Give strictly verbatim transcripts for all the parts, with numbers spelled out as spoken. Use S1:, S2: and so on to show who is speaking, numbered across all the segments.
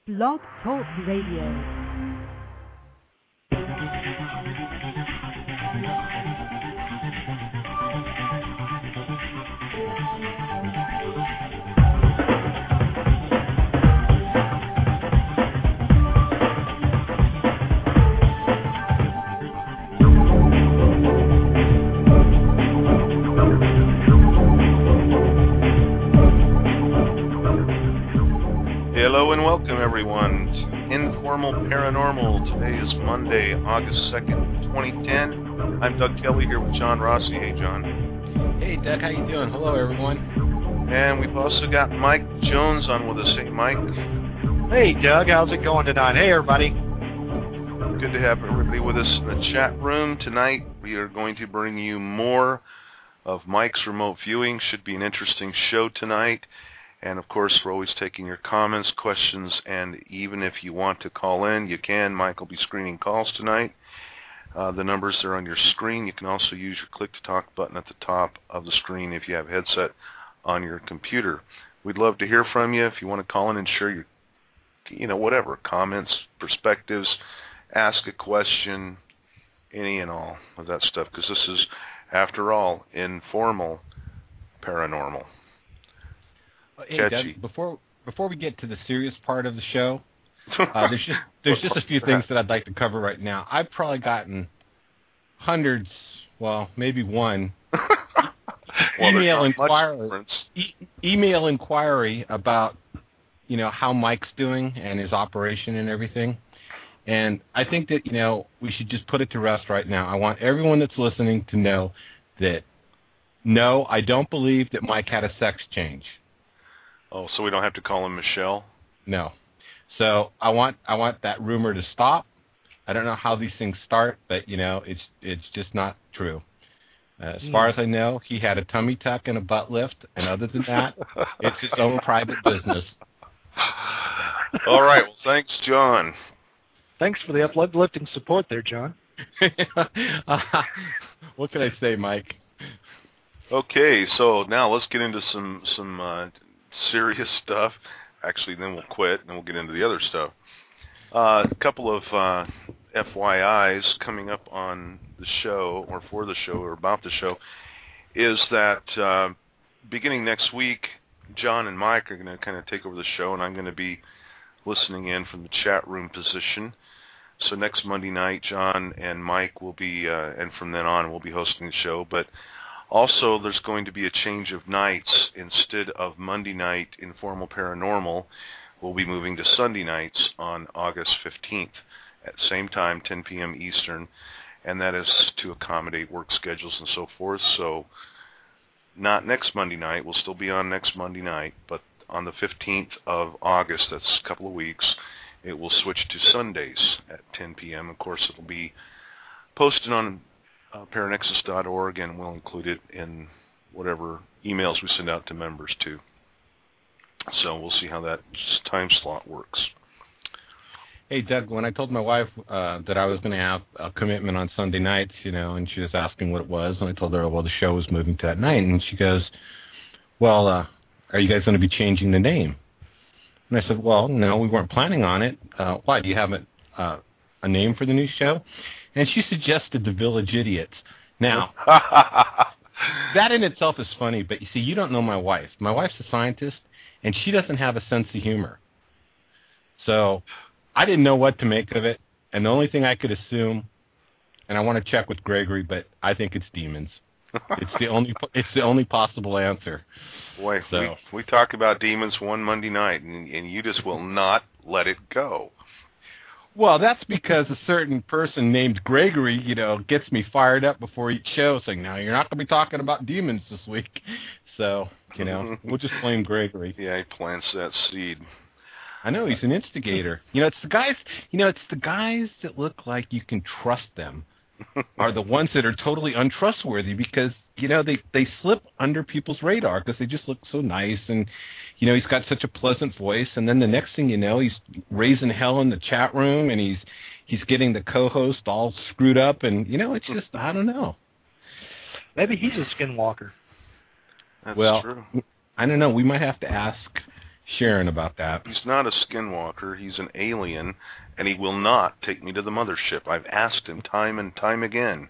S1: Blog Talk Radio.
S2: Hello and welcome everyone to Informal Paranormal. Today is Monday, August second, twenty ten. I'm Doug Kelly here with John Rossi. Hey, John.
S3: Hey, Doug. How you doing? Hello, everyone.
S2: And we've also got Mike Jones on with us. Hey, Mike.
S4: Hey, Doug. How's it going tonight? Hey, everybody.
S2: Good to have everybody with us in the chat room. Tonight we are going to bring you more of Mike's remote viewing. Should be an interesting show tonight. And, of course, we're always taking your comments, questions, and even if you want to call in, you can. Mike will be screening calls tonight. Uh, the numbers are on your screen. You can also use your click-to-talk button at the top of the screen if you have a headset on your computer. We'd love to hear from you. If you want to call in and share your, you know, whatever, comments, perspectives, ask a question, any and all of that stuff, because this is, after all, informal paranormal.
S3: Hey, Doug, before before we get to the serious part of the show, uh, there's just there's just a few things that I'd like to cover right now. I've probably gotten hundreds, well, maybe one
S2: well,
S3: email inquiry e- email inquiry about you know how Mike's doing and his operation and everything. And I think that you know we should just put it to rest right now. I want everyone that's listening to know that no, I don't believe that Mike had a sex change.
S2: Oh, so we don't have to call him Michelle?
S3: No. So I want I want that rumor to stop. I don't know how these things start, but you know it's it's just not true. Uh, as mm. far as I know, he had a tummy tuck and a butt lift, and other than that, it's his own private business.
S2: All right. Well, thanks, John.
S4: Thanks for the uplifting support there, John.
S3: uh, what can I say, Mike?
S2: Okay, so now let's get into some some. Uh, serious stuff. Actually, then we'll quit, and then we'll get into the other stuff. Uh, a couple of uh, F Y Is coming up on the show, or for the show, or about the show, is that uh, beginning next week, John and Mike are going to kind of take over the show, and I'm going to be listening in from the chat room position. So next Monday night, John and Mike will be, uh, and from then on, we'll be hosting the show, but also, there's going to be a change of nights. Instead of Monday night Informal Paranormal, we'll be moving to Sunday nights on August fifteenth at the same time, ten p.m. Eastern, and that is to accommodate work schedules and so forth. So not next Monday night. We'll still be on next Monday night, but on the fifteenth of August, that's a couple of weeks, it will switch to Sundays at ten p.m. Of course, it'll be posted on Uh, Paranexus dot org, and we'll include it in whatever emails we send out to members too. So we'll see how that time slot works.
S3: Hey, Doug, when I told my wife uh, that I was going to have a commitment on Sunday nights, you know, and she was asking what it was, and I told her, well, the show was moving to that night, and she goes, well, uh, are you guys going to be changing the name? And I said, well, no, we weren't planning on it. Uh, why, do you have a, uh, a name for the new show? And she suggested the Village Idiots. Now, that in itself is funny, but you see, you don't know my wife. My wife's a scientist, and she doesn't have a sense of humor. So I didn't know what to make of it, and the only thing I could assume, and I want to check with Gregory, but I think it's demons. It's the only it's the only possible answer.
S2: Boy,
S3: so.
S2: we, we talk about demons one Monday night, and, and you just will not let it go.
S3: Well, that's because a certain person named Gregory, you know, gets me fired up before each show, saying, "Now you're not going to be talking about demons this week." So, you know, we'll just blame Gregory.
S2: Yeah, he plants that seed.
S3: I know, he's an instigator. You know, it's the guys. You know, it's the guys that look like you can trust them are the ones that are totally untrustworthy because you know they they slip under people's radar because they just look so nice and. You know, he's got such a pleasant voice, and then the next thing you know, he's raising hell in the chat room, and he's he's getting the co-host all screwed up, and, you know, it's just, I don't know.
S4: Maybe he's a skinwalker.
S2: That's
S3: well,
S2: true.
S3: I don't know. We might have to ask Sharon about that.
S2: He's not a skinwalker. He's an alien, and he will not take me to the mothership. I've asked him time and time again.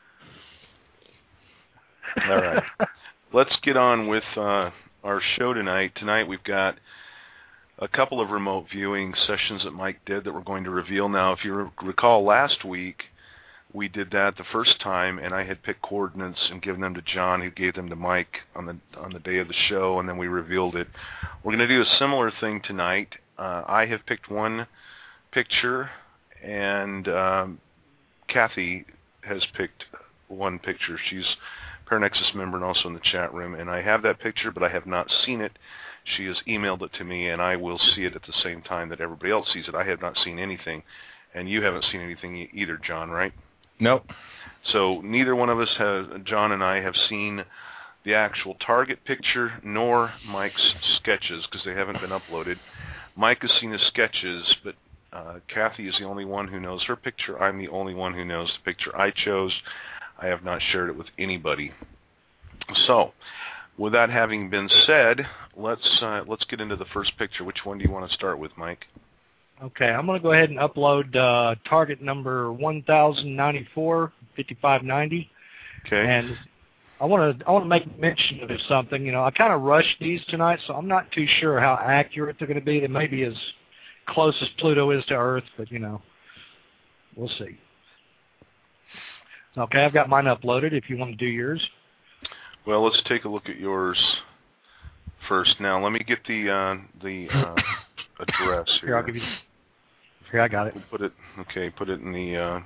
S2: All right. Let's get on with uh, our show tonight. Tonight we've got a couple of remote viewing sessions that Mike did that we're going to reveal now. If you recall, last week we did that the first time, and I had picked coordinates and given them to John, who gave them to Mike on the on the day of the show, and then we revealed it. We're going to do a similar thing tonight. Uh, I have picked one picture, and um, Kathy has picked one picture. She's a Paranexus member and also in the chat room, and I have that picture, but I have not seen it. She has emailed it to me, and I will see it at the same time that everybody else sees it. I have not seen anything, and you haven't seen anything e- either, John, right?
S3: Nope.
S2: So neither one of us has, John and I, have seen the actual target picture nor Mike's sketches because they haven't been uploaded. Mike has seen his sketches, but uh, Kathy is the only one who knows her picture. I'm the only one who knows the picture I chose. I have not shared it with anybody. So, with that having been said, let's uh, let's get into the first picture. Which one do you want to start with, Mike?
S4: Okay, I'm going to go ahead and upload uh, target number one thousand ninety-four, fifty-five ninety.
S2: Okay.
S4: And I want to I want to make mention of something. You know, I kind of rushed these tonight, so I'm not too sure how accurate they're going to be. They may be as close as Pluto is to Earth, but you know, we'll see. Okay, I've got mine uploaded. If you want to do yours.
S2: Well, let's take a look at yours first. Now, let me get the uh, the uh, address here.
S4: Here, I'll give you. Here, I got it.
S2: We'll put it. Okay, put it in the uh,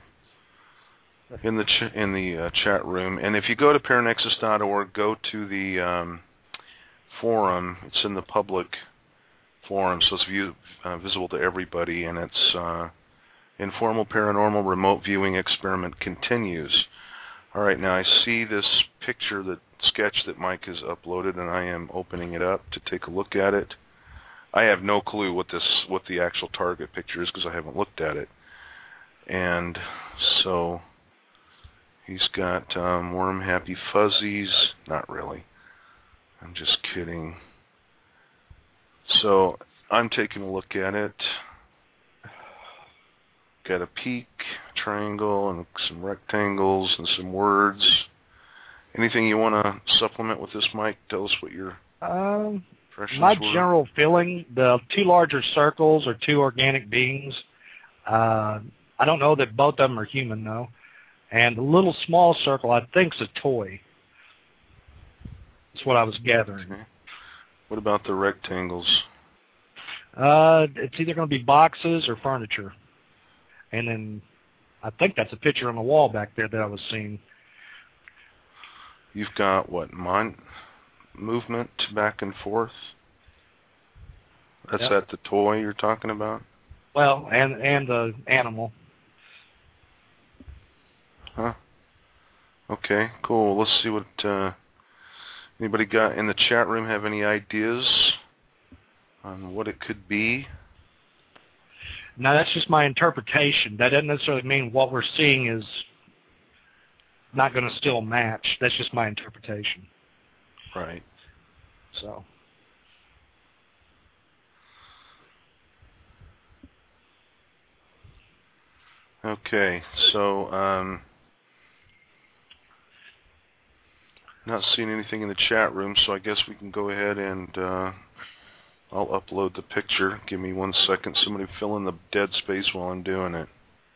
S2: in the ch- in the uh, chat room. And if you go to paranexus dot org, go to the um, forum. It's in the public forum, so it's view, uh, visible to everybody. And it's uh, Informal Paranormal Remote Viewing Experiment continues. All right, now I see this picture, that sketch that Mike has uploaded, and I am opening it up to take a look at it. I have no clue what this, what the actual target picture is because I haven't looked at it. And so he's got um, Worm Happy Fuzzies. Not really. I'm just kidding. So I'm taking a look at it. Got a peak, triangle, and some rectangles, and some words. Anything you want to supplement with this, Mike? Tell us what your
S4: um,
S2: impressions
S4: my
S2: were.
S4: general feeling: the two larger circles are two organic beings. Uh, I don't know that both of them are human, though. And the little small circle, I think, is a toy. That's what I was gathering.
S2: Okay. What about the rectangles?
S4: Uh, it's either going to be boxes or furniture. And then I think that's a picture on the wall back there that I was seeing.
S2: You've got, what, mon- movement back and forth? That's
S4: Yep.
S2: that the toy you're talking about?
S4: Well, and and the animal.
S2: Huh. Okay, cool. Let's see what, uh, anybody got in the chat room have any ideas on what it could be?
S4: Now, that's just my interpretation. That doesn't necessarily mean what we're seeing is not going to still match. That's just my interpretation.
S2: Right.
S4: So.
S2: Okay, so, um, not seeing anything in the chat room, so I guess we can go ahead and, uh, I'll upload the picture. Give me one second. Somebody fill in the dead space while I'm doing it.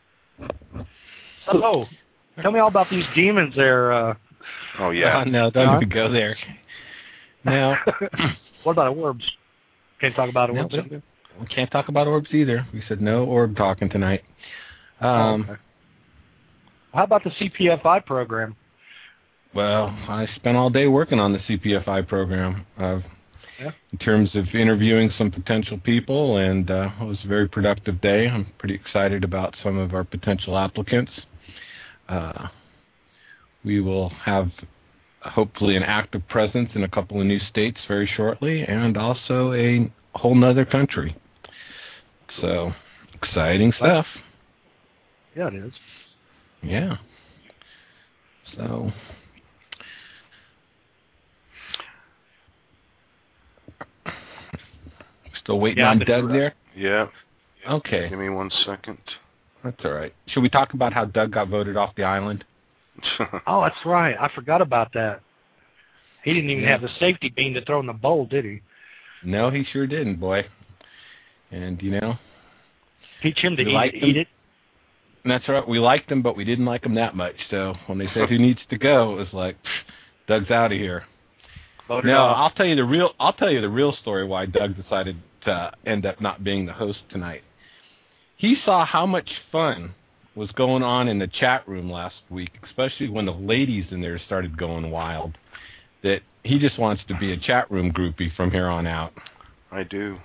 S4: So, tell me all about these demons there. Uh,
S2: oh, yeah.
S3: Uh, no, don't even go there. No.
S4: What about orbs? Can't talk about orbs?
S3: No, we can't talk about orbs either. We said no orb talking tonight. Um,
S4: oh, okay. How about the C P F I program?
S3: Well, I spent all day working on the C P F I program. Uh,
S4: Yeah.
S3: In terms of interviewing some potential people, and uh, it was a very productive day. I'm pretty excited about some of our potential applicants. Uh, we will have hopefully an active presence in a couple of new states very shortly, and also a whole nother country. So, exciting stuff.
S4: Yeah, it is.
S3: Yeah. So... Still waiting
S4: Yeah,
S3: on
S4: but-
S3: Doug there?
S2: Yeah.
S3: Okay.
S2: Give me one second.
S3: That's all right. Should we talk about how Doug got voted off the island?
S4: Oh, that's right. I forgot about that. He didn't even
S3: Yeah.
S4: have the safety bean to throw in the bowl, did he?
S3: No, he sure didn't, boy. And, you know,
S4: Teach him to
S3: We
S4: eat,
S3: liked
S4: eat
S3: him.
S4: it.
S3: and that's right. We liked him, but we didn't like him that much. So when they said who needs to go, it was like, Doug's out of here.
S4: Voted
S3: No,
S4: off.
S3: I'll tell you the real. I'll tell you the real story why Doug decided to end up not being the host tonight. He saw how much fun was going on in the chat room last week, especially when the ladies in there started going wild, that he just wants to be a chat room groupie from here on out.
S2: I do.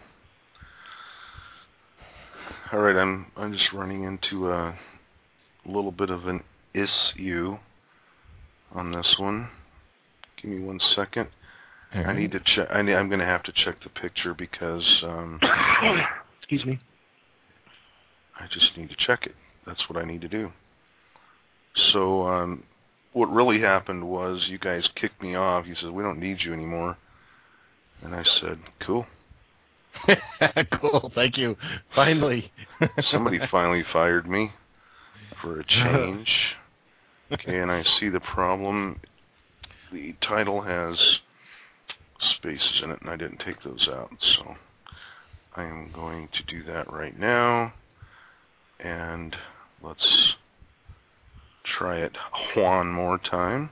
S2: All right, I'm I'm just running into a little bit of an issue on this one. Give me one second.
S3: All
S2: I
S3: right.
S2: need to check. I need, I'm going to have to check the picture because um,
S4: Excuse me.
S2: I just need to check it. That's what I need to do. So um, what really happened was you guys kicked me off. You said, we don't need you anymore. And I said, cool.
S3: Cool, thank you. Finally.
S2: Somebody finally fired me for a change. Okay, and I see the problem. The title has spaces in it, and I didn't take those out. So I am going to do that right now. And let's try it one more time.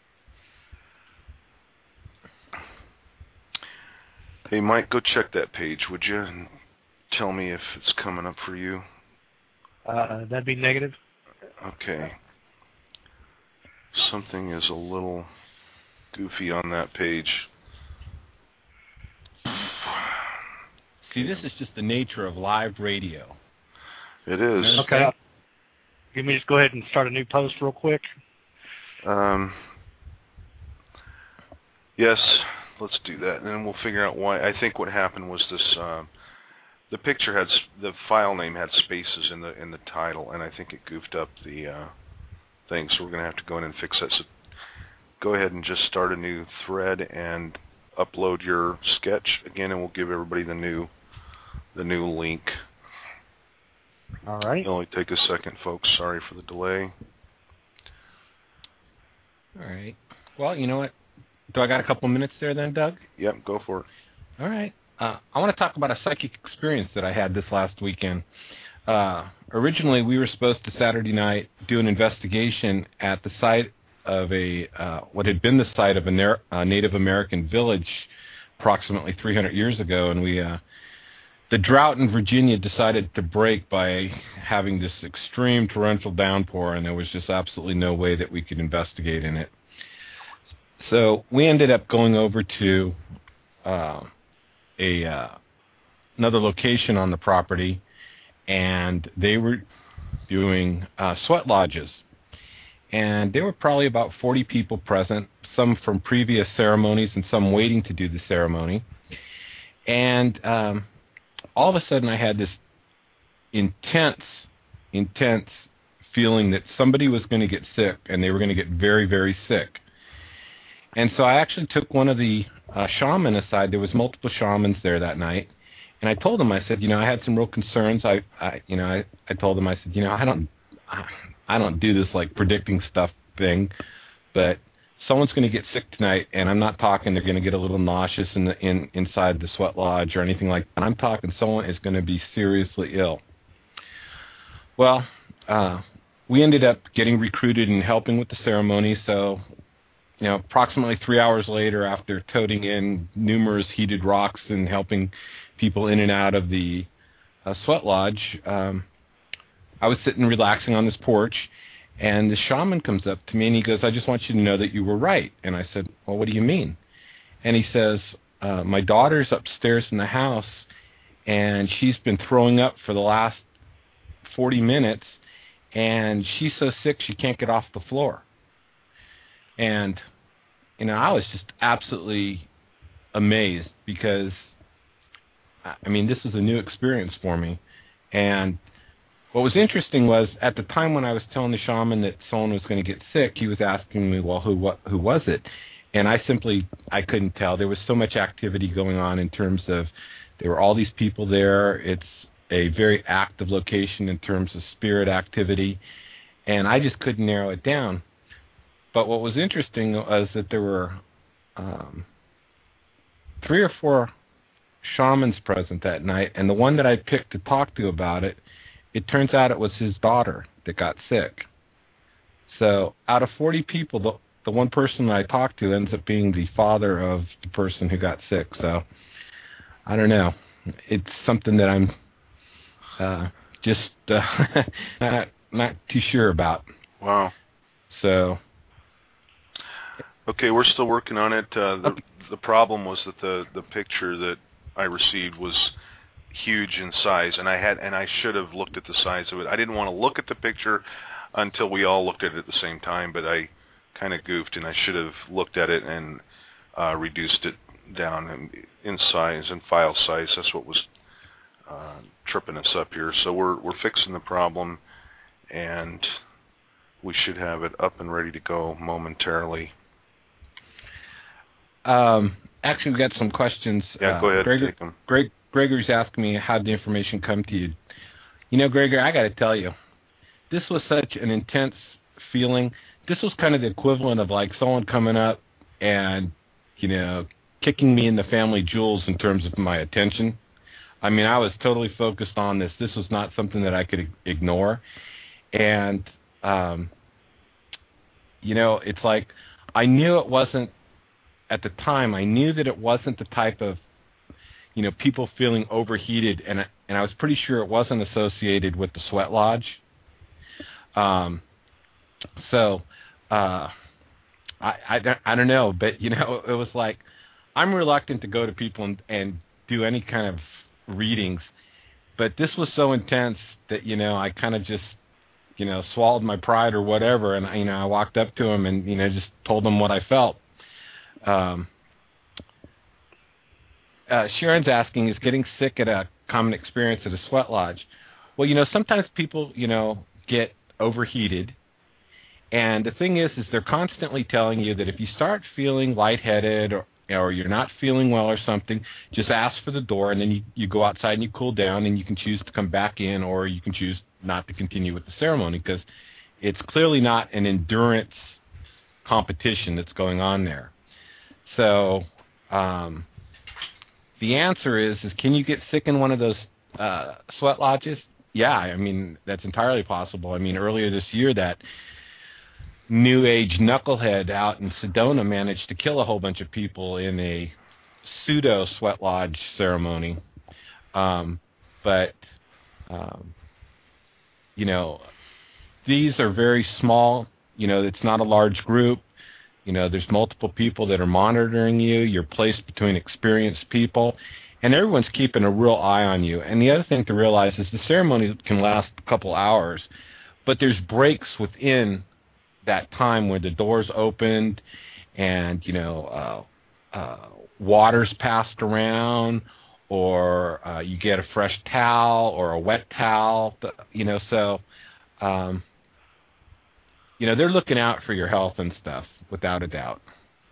S2: Hey, Mike, go check that page, would you? And tell me if it's coming up for you.
S4: Uh, that'd be negative.
S2: Okay. Something is a little goofy on that page.
S3: See, this is just the nature of live radio.
S2: It is.
S4: Okay. Can we just go ahead and start a new post real quick?
S2: Um, yes, let's do that, and then we'll figure out why. I think what happened was this: uh, the picture had s- the file name had spaces in the in the title, and I think it goofed up the uh, thing. So we're going to have to go in and fix that. So go ahead and just start a new thread and upload your sketch again, and we'll give everybody the new the new link.
S4: All right.
S2: It'll only take a second, folks. Sorry for the delay.
S3: All right. Well, you know what? Do I got a couple minutes there then, Doug?
S2: Yep, go for it.
S3: All right. Uh, I want to talk about a psychic experience that I had this last weekend. Uh, originally, we were supposed to Saturday night do an investigation at the site of a uh, what had been the site of a na- uh, Native American village approximately three hundred years ago, and we uh, the drought in Virginia decided to break by having this extreme torrential downpour, and there was just absolutely no way that we could investigate in it. So we ended up going over to uh, a uh, another location on the property, and they were doing uh, sweat lodges. And there were probably about forty people present, some from previous ceremonies and some waiting to do the ceremony. And um, all of a sudden I had this intense, intense feeling that somebody was going to get sick, and they were going to get very, very sick. And so I actually took one of the uh, shaman aside. There was multiple shamans there that night. And I told them, I said, you know, I had some real concerns. I, I you know, I, I told them, I said, you know, I don't, I, I don't do this like predicting stuff thing, but someone's going to get sick tonight, and I'm not talking they're going to get a little nauseous in the in inside the sweat lodge or anything like that. I'm talking someone is going to be seriously ill. Well, uh, we ended up getting recruited and helping with the ceremony. So, you know, approximately three hours later, after toting in numerous heated rocks and helping people in and out of the uh, sweat lodge, um, I was sitting relaxing on this porch, and the shaman comes up to me and he goes, I just want you to know that you were right. And I said, well, what do you mean? And he says, uh, my daughter's upstairs in the house, and she's been throwing up for the last forty minutes, and she's so sick she can't get off the floor. And, you know, I was just absolutely amazed because, I mean, this is a new experience for me. And what was interesting was at the time when I was telling the shaman that someone was going to get sick, he was asking me, well, who what, who was it? And I simply, I couldn't tell. There was so much activity going on in terms of There were all these people there. It's a very active location in terms of spirit activity, and I just couldn't narrow it down. But what was interesting was that there were um, three or four shamans present that night, and the one that I picked to talk to about it, it turns out it was his daughter that got sick. So out of forty people, the, the one person that I talked to ends up being the father of the person who got sick. So I don't know. It's something that I'm uh, just uh, not, not too sure about.
S2: Wow.
S3: So.
S2: Okay, we're still working on it. Uh, the, the problem was that the, the picture that I received was huge in size, and I had and I should have looked at the size of it. I didn't want to look at the picture until we all looked at it at the same time, but I kind of goofed, and I should have looked at it and uh, reduced it down in, in size and file size. That's what was uh, tripping us up here. So we're we're fixing the problem, and we should have it up and ready to go momentarily.
S3: Um, actually, we got some questions.
S2: Yeah,
S3: uh,
S2: go ahead.
S3: Gregor,
S2: take them.
S3: Greg, Gregor's asking me how did the information come to you. You know, Gregor, I got to tell you, this was such an intense feeling. This was kind of the equivalent of like someone coming up and, you know, kicking me in the family jewels in terms of my attention. I mean, I was totally focused on this. This was not something that I could ignore. And, um, you know, it's like I knew it wasn't, at the time, I knew that it wasn't the type of, you know, people feeling overheated, and and I was pretty sure it wasn't associated with the sweat lodge. Um, so, uh, I, I, I don't know, but, you know, it was like, I'm reluctant to go to people and, and do any kind of readings, but this was so intense that, you know, I kind of just, you know, swallowed my pride or whatever, and, you know, I walked up to him and, you know, just told him what I felt. Um, uh, Sharon's asking, is getting sick at a common experience at a sweat lodge? Well, you know, sometimes people, you know, get overheated, and the thing is, is they're constantly telling you that if you start feeling lightheaded or, or you're not feeling well or something, just ask for the door, and then you, you go outside and you cool down, and you can choose to come back in, or you can choose not to continue with the ceremony, because it's clearly not an endurance competition that's going on there. So um, the answer is, is can you get sick in one of those uh, sweat lodges? Yeah, I mean, that's entirely possible. I mean, earlier this year, that New Age knucklehead out in Sedona managed to kill a whole bunch of people in a pseudo sweat lodge ceremony. Um, but, um, you know, these are very small. You know, it's not a large group. You know, there's multiple people that are monitoring you. You're placed between experienced people, and everyone's keeping a real eye on you. And the other thing to realize is the ceremony can last a couple hours, but there's breaks within that time where the doors opened and, you know, uh, uh, water's passed around, or uh, you get a fresh towel or a wet towel, you know, so, um, you know, they're looking out for your health and stuff, without a doubt.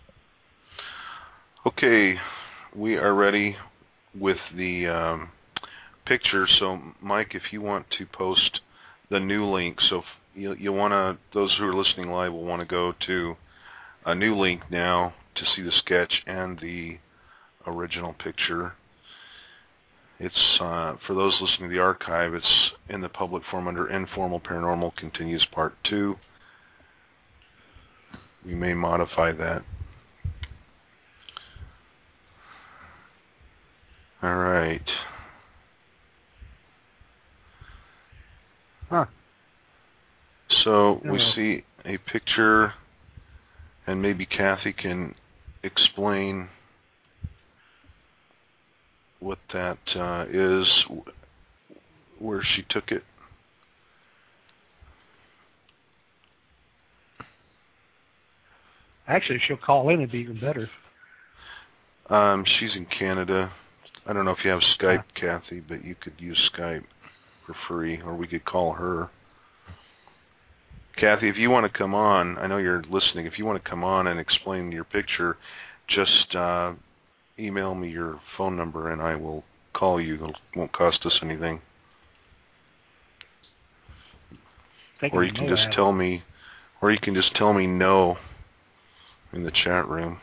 S2: Okay, we are ready with the um, picture. So, Mike, if you want to post the new link, so you you want to, those who are listening live will want to go to a new link now to see the sketch and the original picture. It's uh, for those listening to the archive. It's in the public forum under Informal Paranormal Continues Part Two. We may modify that. All right.
S4: Huh.
S2: So we
S4: Yeah.
S2: see a picture, and maybe Kathy can explain what that uh, is, where she took it.
S4: Actually, if she'll call in, it'd be even better.
S2: Um, she's in Canada. I don't know if you have Skype, yeah. Kathy, but you could use Skype for free, or we could call her. Kathy, if you want to come on, I know you're listening. If you want to come on and explain your picture, just uh, email me your phone number, and I will call you. It won't cost us anything.
S4: Thinking
S2: Or you
S4: of
S2: can
S4: Moab.
S2: just tell me, or you can just tell me no in the chat room.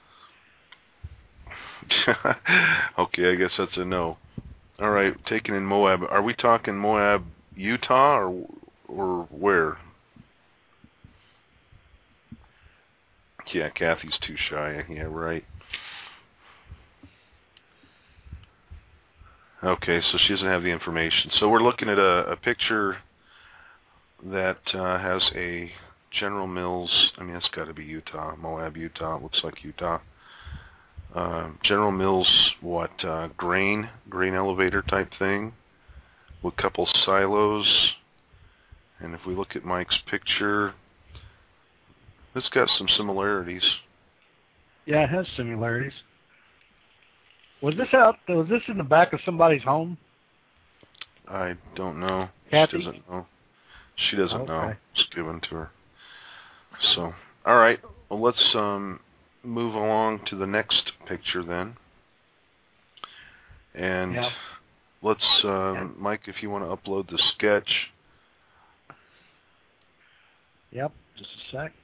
S2: Okay, I guess that's a no. All right, taking in Moab. Are we talking Moab, Utah, or or where? Yeah, Kathy's too shy. Yeah, right. Okay, so she doesn't have the information. So we're looking at a, a picture that uh, has a General Mills. I mean, it's got to be Utah, Moab, Utah. It looks like Utah. Uh, General Mills, what, uh, grain, grain elevator type thing with a couple silos. And if we look at Mike's picture, it's got some similarities.
S4: Yeah, it has similarities. Was this out? Was this in the back of somebody's home?
S2: I don't know.
S4: Kathy?
S2: She doesn't know. She doesn't
S4: Okay.
S2: know. It's given to her. So, all right. Well, let's um, move along to the next picture then. And
S4: Yeah.
S2: let's, um,
S4: Yeah.
S2: Mike, if you want to upload the sketch.
S4: Yep, just a sec.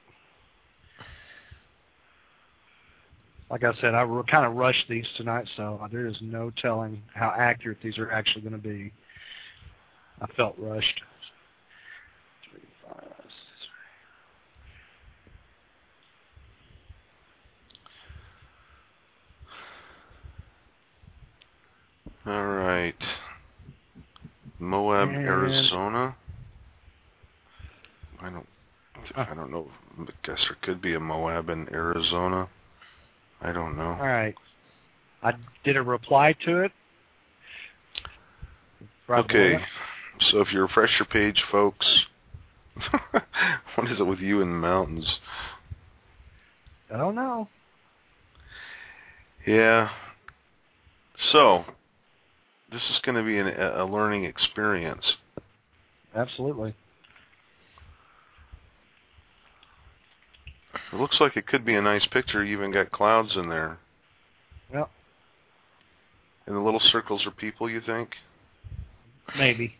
S4: Like I said, I kind of rushed these tonight, so there is no telling how accurate these are actually going to be. I felt rushed. Three, five, six.
S2: All right. Moab,
S4: And-
S2: Arizona. I don't, I don't know. I guess there could be a Moab in Arizona. I don't know.
S4: All right. I did a reply to it. Right
S2: Okay,
S4: below
S2: so if you refresh your page, folks, what is it with you in the mountains?
S4: it. I don't know.
S2: Yeah. So, this is going to be an, a learning experience.
S4: Absolutely.
S2: It looks like it could be a nice picture. You even got clouds in there.
S4: Well,
S2: And the little circles are people, you think?
S4: maybe.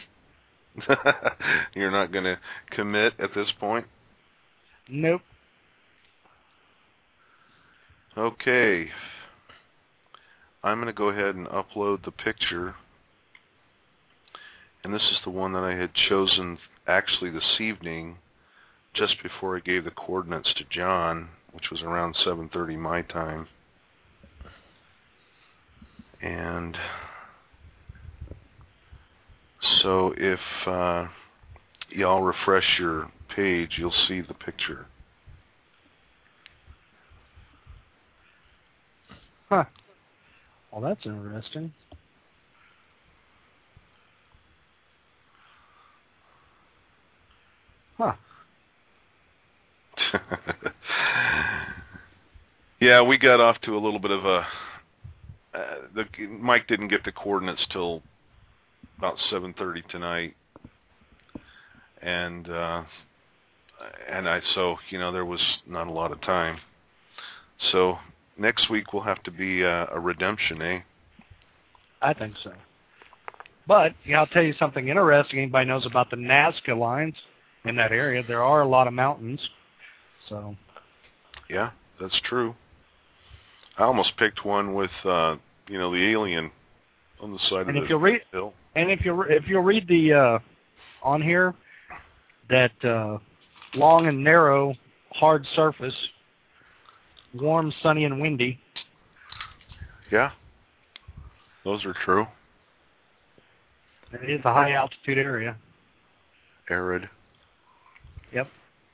S2: You're not going to commit at this point?
S4: Nope.
S2: Okay. I'm going to go ahead and upload the picture. And this is the one that I had chosen actually this evening, just before I gave the coordinates to John, which was around seven thirty my time. And so if uh, y'all refresh your page, you'll see the picture.
S4: Huh. Well, that's interesting. Huh.
S2: Yeah, we got off to a little bit of a... Uh, the, Mike didn't get the coordinates till about seven thirty tonight. And, uh, and I, so, you know, there was not a lot of time. So next week will have to be uh, a redemption, eh?
S4: I think so. But yeah, I'll tell you something interesting. Anybody knows about the Nazca lines in that area? There are a lot of mountains. So.
S2: Yeah, that's true. I almost picked one with, uh, you know, the alien on the side
S4: And
S2: of
S4: if
S2: the
S4: you read,
S2: hill.
S4: and if you if you read the uh, on here, that uh, long and narrow, hard surface, warm, sunny, and windy.
S2: Yeah, those are true.
S4: It is a high altitude area.
S2: Arid.
S4: Yep.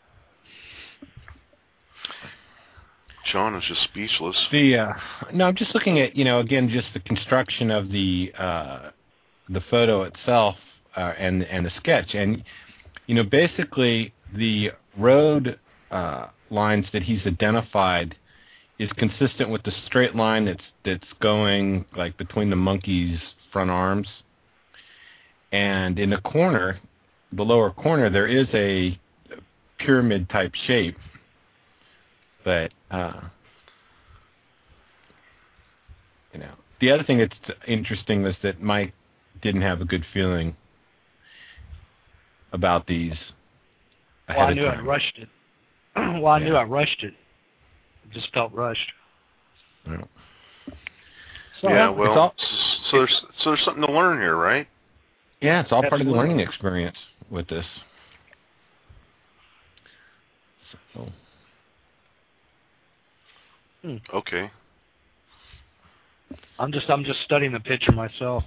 S2: John is just speechless.
S3: The uh, no, I'm just looking at, you know, again, just the construction of the uh, the photo itself uh, and and the sketch, and you know, basically the road uh, lines that he's identified is consistent with the straight line that's that's going like between the monkey's front arms, and in the corner, the lower corner, there is a pyramid type shape. But, uh, you know, the other thing that's interesting was that Mike didn't have a good feeling about these ahead
S4: Well, I
S3: of
S4: knew
S3: time.
S4: I rushed it. well, I
S3: Yeah.
S4: knew I rushed it. It just felt rushed.
S3: Yeah.
S4: So,
S2: yeah,
S3: it's
S2: well,
S3: all-
S2: so there's so there's something to learn here, right?
S3: Yeah, it's all part of the
S4: Absolutely.
S3: learning experience with this. So,
S2: Okay.
S4: I'm just I'm just studying the picture myself.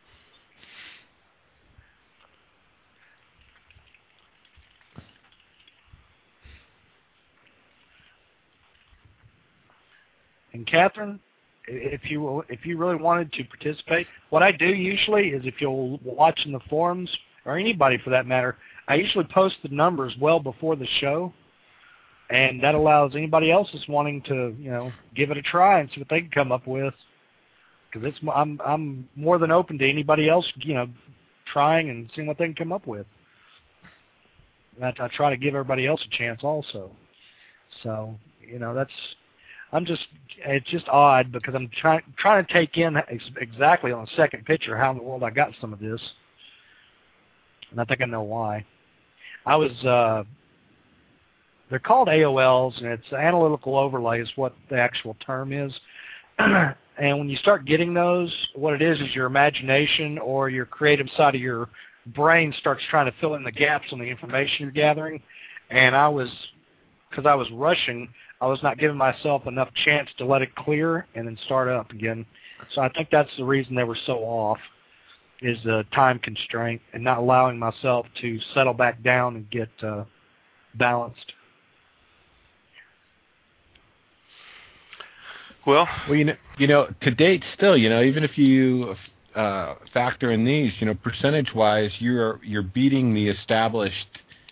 S4: And Catherine, if you if you really wanted to participate, what I do usually is if you'll watch in the forums, or anybody for that matter, I usually post the numbers well before the show, and that allows anybody else that's wanting to, you know, give it a try and see what they can come up with. Because it's I'm I'm more than open to anybody else, you know, trying and seeing what they can come up with. And I, I try to give everybody else a chance also. So you know that's. I'm just, it's just odd because I'm trying trying to take in ex exactly on the second picture how in the world I got some of this. And I think I know why. I was, uh, they're called A O Ls, and it's analytical overlay is what the actual term is. And when you start getting those, what it is is your imagination or your creative side of your brain starts trying to fill in the gaps on the information you're gathering. And I was, because I was rushing, I was not giving myself enough chance to let it clear and then start up again. So I think that's the reason they were so off, is the time constraint and not allowing myself to settle back down and get uh, balanced.
S2: Well,
S3: well, you know, you know, to date, still, you know, even if you uh, factor in these, you know, percentage-wise, you're you're beating the established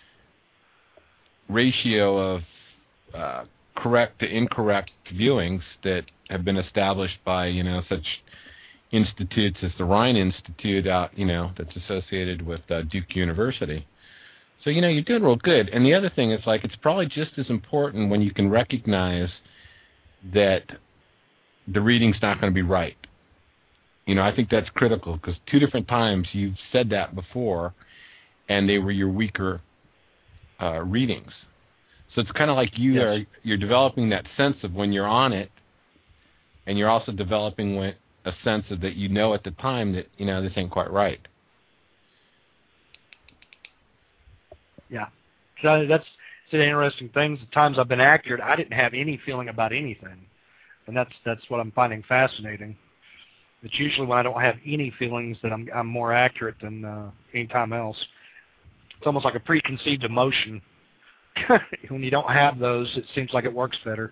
S3: ratio of uh, correct to incorrect viewings that have been established by, you know, such institutes as the Rhine Institute out, you know, that's associated with uh, Duke University. So, you know, you're doing real good. And the other thing is, like, it's probably just as important when you can recognize that the reading's not going to be right. You know, I think that's critical because two different times you've said that before, and they were your weaker uh, readings. So it's kind of like you
S4: Yes.
S3: are you're developing that sense of when you're on it, and you're also developing when, a sense of that you know at the time that, you know, this ain't quite right.
S4: Yeah. So that's it's an interesting thing. The times I've been accurate, I didn't have any feeling about anything. And that's that's what I'm finding fascinating. It's usually when I don't have any feelings that I'm I'm more accurate than uh, any time else. It's almost like a preconceived emotion. When you don't have those, it seems like it works better.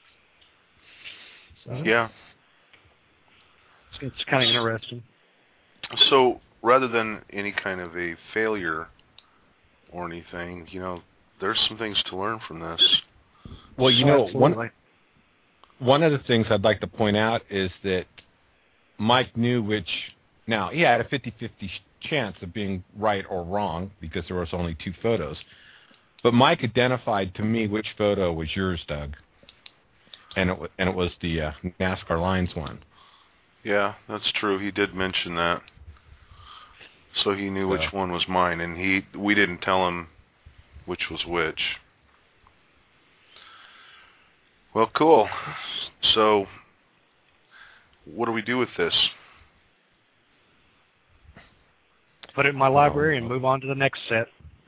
S4: So,
S2: yeah.
S4: It's, it's kind of interesting.
S2: So rather than any kind of a failure or anything, you know, there's some things to learn from this.
S3: Well, you know,
S4: Absolutely.
S3: one one of the things I'd like to point out is that Mike knew which. Now, he had a fifty-fifty chance of being right or wrong because there was only two photos. But Mike identified to me which photo was yours, Doug, and it, and it was the uh, NASCAR Lines one.
S2: Yeah, that's true. He did mention that. So he knew
S3: So.
S2: which one was mine, and he we didn't tell him which was which. Well, cool. So what do we do with this?
S4: Put it in my library and move on to the next set.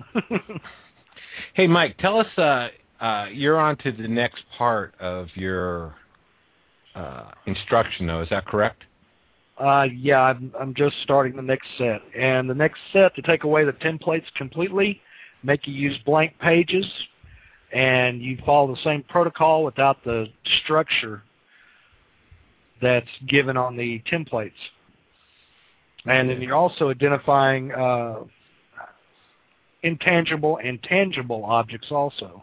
S3: Hey, Mike, tell us, uh, uh, you're on to the next part of your uh, instruction, though. Is that correct?
S4: Uh, yeah, I'm, I'm just starting the next set. And the next set, to take away the templates completely, make you use blank pages, and you follow the same protocol without the structure that's given on the templates. And then you're also identifying uh, intangible and tangible objects also.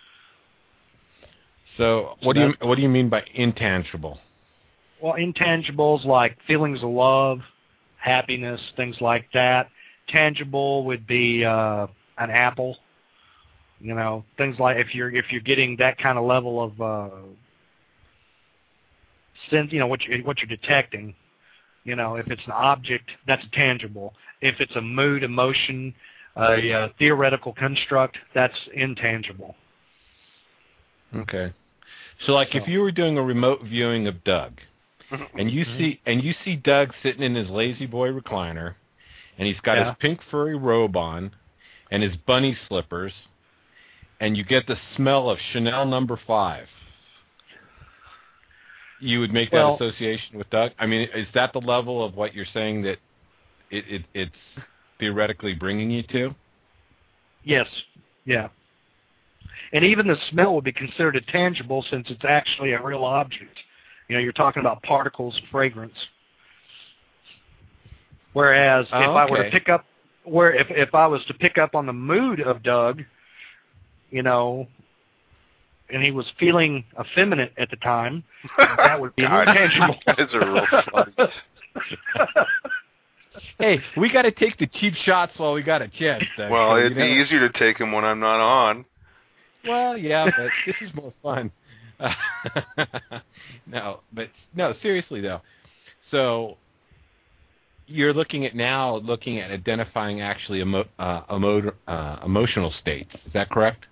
S3: So, what do you what do you mean by intangible?
S4: Well, intangibles like feelings of love, happiness, things like that. Tangible would be uh, an apple. You know, things like if you're if you're getting that kind of level of uh, sense, you know, what you what you're detecting. You know, if it's an object, that's tangible. If it's a mood, emotion, a uh, theoretical construct, that's intangible.
S3: Okay. So, like, so. if you were doing a remote viewing of Doug, and you mm-hmm. see and you see Doug sitting in his lazy boy recliner, and he's got yeah. his pink furry robe on, and his bunny slippers, and you get the smell of Chanel Number Five. You would make well, that association with Doug? I mean, is that the level of what you're saying that it, it, it's theoretically bringing you to?
S4: Yes. Yeah. And even the smell would be considered a tangible since it's actually a real object. You know, you're talking about particles of fragrance. Whereas oh, if okay. I were to pick up, where if if I was to pick up on the mood of Doug, you know, and he was feeling effeminate at the time, that would be intangible.
S2: Guys are real funny.
S3: Hey, we got to take the cheap shots while we got a chance. Doug.
S2: Well,
S3: so,
S2: it'd
S3: you know?
S2: be easier to take them when I'm not on.
S3: Well, yeah, but this is more fun. Uh, no, but no, seriously though. So you're looking at now, looking at identifying actually emo, uh, emo, uh, emotional states. Is that correct?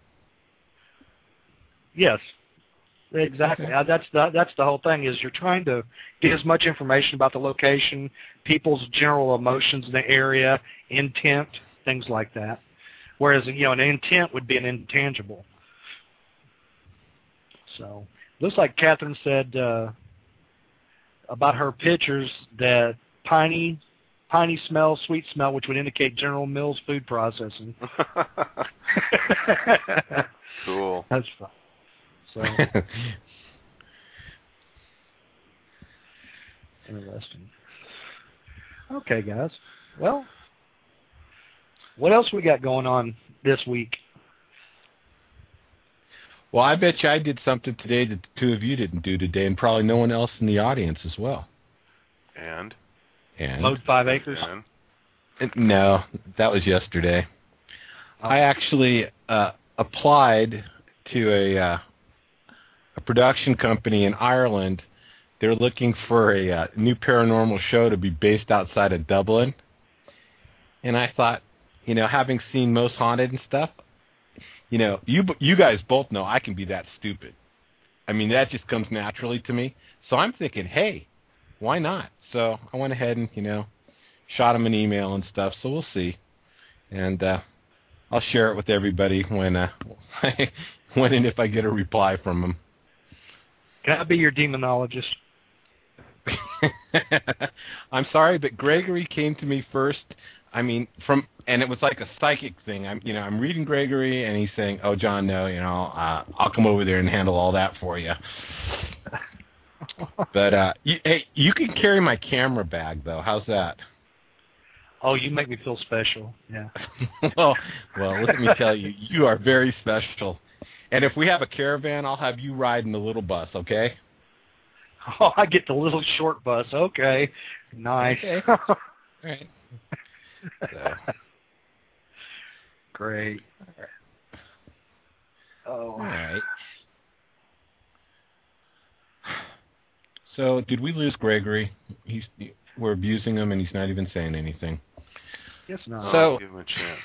S4: Yes, exactly. Okay. That's the that's the whole thing. Is you're trying to get as much information about the location, people's general emotions in the area, intent, things like that. Whereas you know, an intent would be an intangible. So, looks like Catherine said uh, about her pictures that piney, piney smell, sweet smell, which would indicate General Mills food processing.
S2: Cool.
S4: That's fun. So, interesting. Okay, guys. Well, what else we got going on this week?
S3: Well, I bet you I did something today that the two of you didn't do today, and probably no one else in the audience as well.
S2: And?
S3: And?
S4: Mowed five acres?
S2: And?
S3: No, that was yesterday. Oh. I actually uh, applied to a, uh, a production company in Ireland. They're looking for a uh, new paranormal show to be based outside of Dublin. And I thought, you know, having seen Most Haunted and stuff, you know, you you guys both know I can be that stupid. I mean, that just comes naturally to me. So I'm thinking, hey, why not? So I went ahead and, you know, shot him an email and stuff. So we'll see. And uh, I'll share it with everybody when, uh, when and if I get a reply from them.
S4: Can I be your demonologist?
S3: I'm sorry, but Gregory came to me first. I mean, from and it was like a psychic thing. I'm, you know, I'm reading Gregory, and he's saying, "Oh, John, no, you know, uh, I'll come over there and handle all that for you." But uh, you, hey, you can carry my camera bag, though. How's that?
S4: Oh, you make me feel special. Yeah.
S3: well, well, let me tell you, you are very special. And if we have a caravan, I'll have you ride in the little bus, okay?
S4: Oh, I get the little short bus. Okay. Nice.
S3: Okay. All right. So.
S4: Great. Oh.
S3: All right. So, did we lose Gregory? He's we're abusing him, and he's not even saying anything.
S4: Yes, no.
S2: So, give him a chance.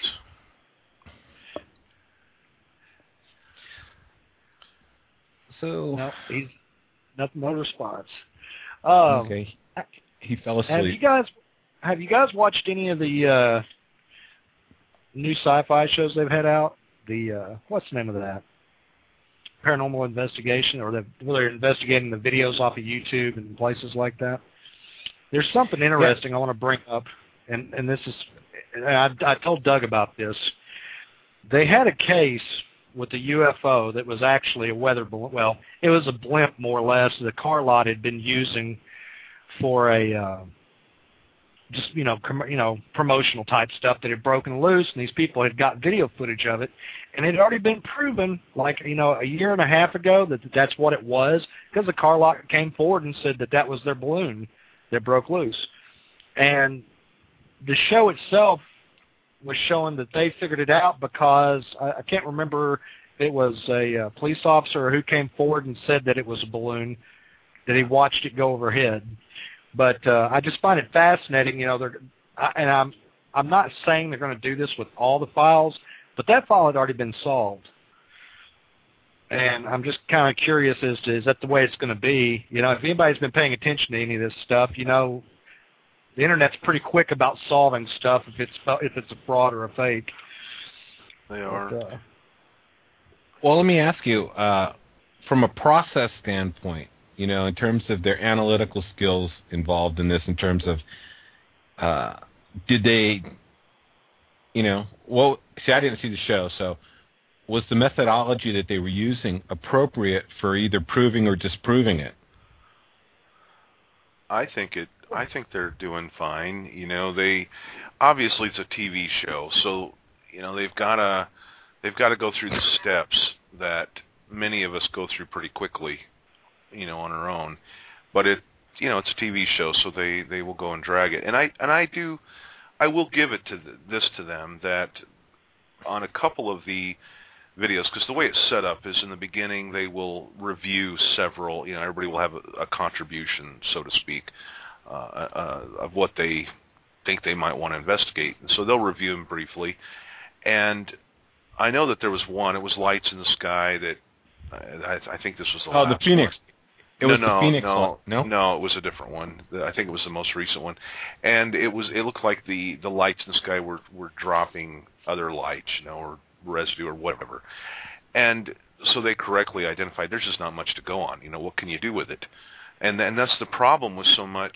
S3: So,
S4: no, he's not no response. Um,
S3: okay. He fell asleep.
S4: Have you guys have you guys watched any of the uh, new sci-fi shows they've had out? The uh, what's the name of that? Paranormal Investigation, or they're investigating the videos off of YouTube and places like that. There's something interesting yeah. I want to bring up, and and this is, I, I told Doug about this. They had a case with a U F O that was actually a weather balloon. Well, it was a blimp, more or less, that Car Lot had been using for a uh, just you know com- you know promotional type stuff that had broken loose, and these people had got video footage of it, and it had already been proven, like you know, a year and a half ago that that's what it was, because the Car Lot came forward and said that that was their balloon that broke loose, and the show itself was showing that they figured it out because I, I can't remember if it was a uh, police officer who came forward and said that it was a balloon, that he watched it go overhead. But uh, I just find it fascinating. You know, they're I, and I'm I'm not saying they're going to do this with all the files, but that file had already been solved. And I'm just kind of curious as to, is that the way it's going to be? You know, if anybody's been paying attention to any of this stuff, you know, the Internet's pretty quick about solving stuff if it's if it's a fraud or a fake.
S2: They are.
S4: But, uh,
S3: well, let me ask you, uh, from a process standpoint, you know, in terms of their analytical skills involved in this, in terms of, uh, did they, you know, well, see, I didn't see the show, so was the methodology that they were using appropriate for either proving or disproving it?
S2: I think it. I think they're doing fine. You know, they obviously it's a T V show, so you know they've got to they've got to go through the steps that many of us go through pretty quickly, you know, on our own. But it, you know, it's a T V show, so they, they will go and drag it. And I and I do, I will give it to the, this to them that on a couple of the videos, because the way it's set up is in the beginning they will review several, you know, everybody will have a, a contribution, so to speak, uh, uh, of what they think they might want to investigate. And so they'll review them briefly. And I know that there was one, it was Lights in the Sky, that I, I think this was the
S3: oh,
S2: last
S3: the Phoenix.
S2: one.
S3: It
S2: no,
S3: was
S2: no,
S3: the Phoenix
S2: no,
S3: one. No,
S2: no, it was a different one. I think it was the most recent one, and it was. It looked like the, the lights in the sky were, were dropping other lights, you know, or residue or whatever, and so they correctly identified there's just not much to go on. You know, what can you do with it? And and that's the problem with so much